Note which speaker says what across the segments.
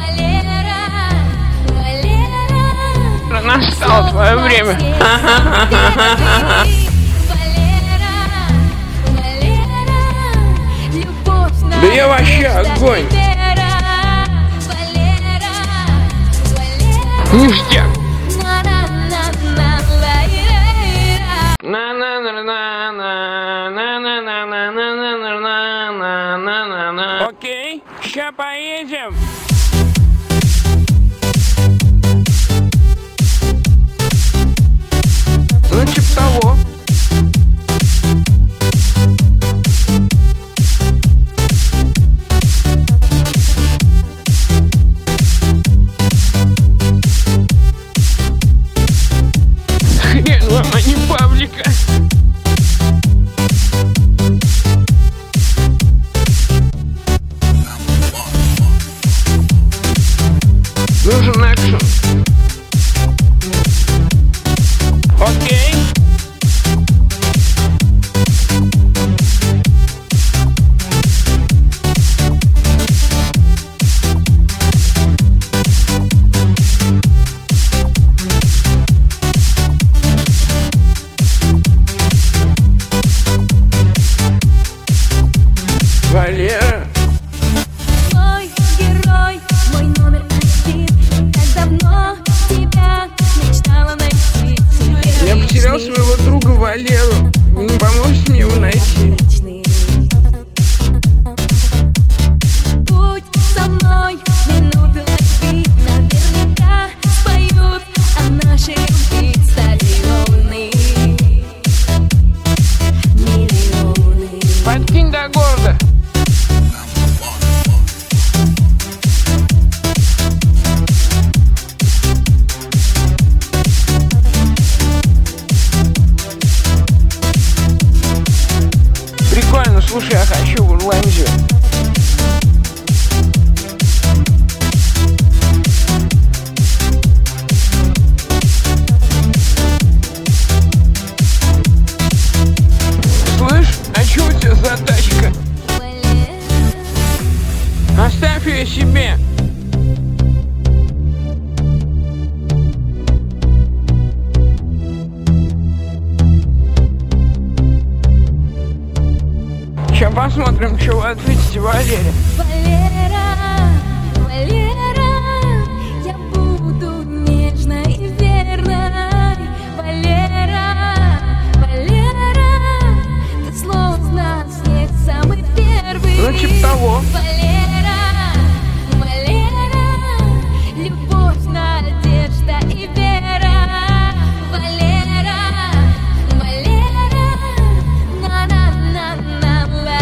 Speaker 1: Настало твое время. Да я вообще огонь. Ништяк. Окей, ща поедем. Ну, типа того. Хрен вам, а не Павлика. Нужен экшен. Окей. Валера.
Speaker 2: Мой герой, мой номер один. Так давно тебя мечтала найти.
Speaker 1: Я потерял своего друга Валеру. Вы не поможете мне его найти?
Speaker 2: Будь со мной, минуты любви наверняка споют о нашей любви. Стадионы, миллионы.
Speaker 1: Подкинь до города. Прикольно, слушай, я хочу в Ирландию. Слышь, а чё у тебя за тачка? Оставь ее себе. Сейчас посмотрим, что вы ответите Валере.
Speaker 2: Валера, Валера, я буду нежной и верной. Валера, Валера, ты словно снег самый первый.
Speaker 1: Ну, типа того.
Speaker 2: Валера, Валера, любовь, надежда и вера. Валера, Валера, на-на-на-на,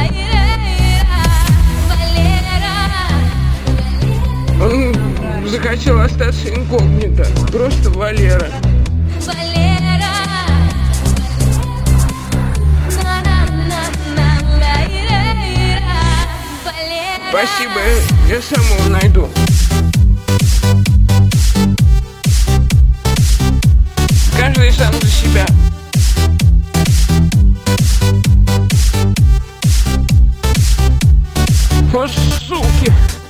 Speaker 1: Он захотел остаться инкогнито. Просто Валера.
Speaker 2: Валера,
Speaker 1: Спасибо, я сам его найду. Каждый сам за себя. Вот суки.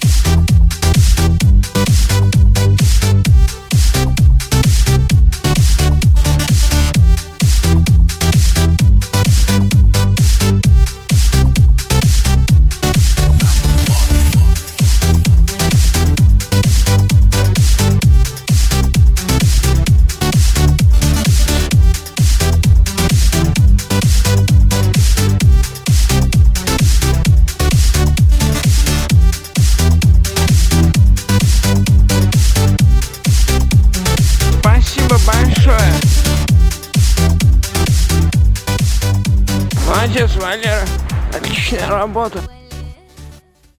Speaker 1: Спасибо большое. Молодец, Валера. Отличная работа.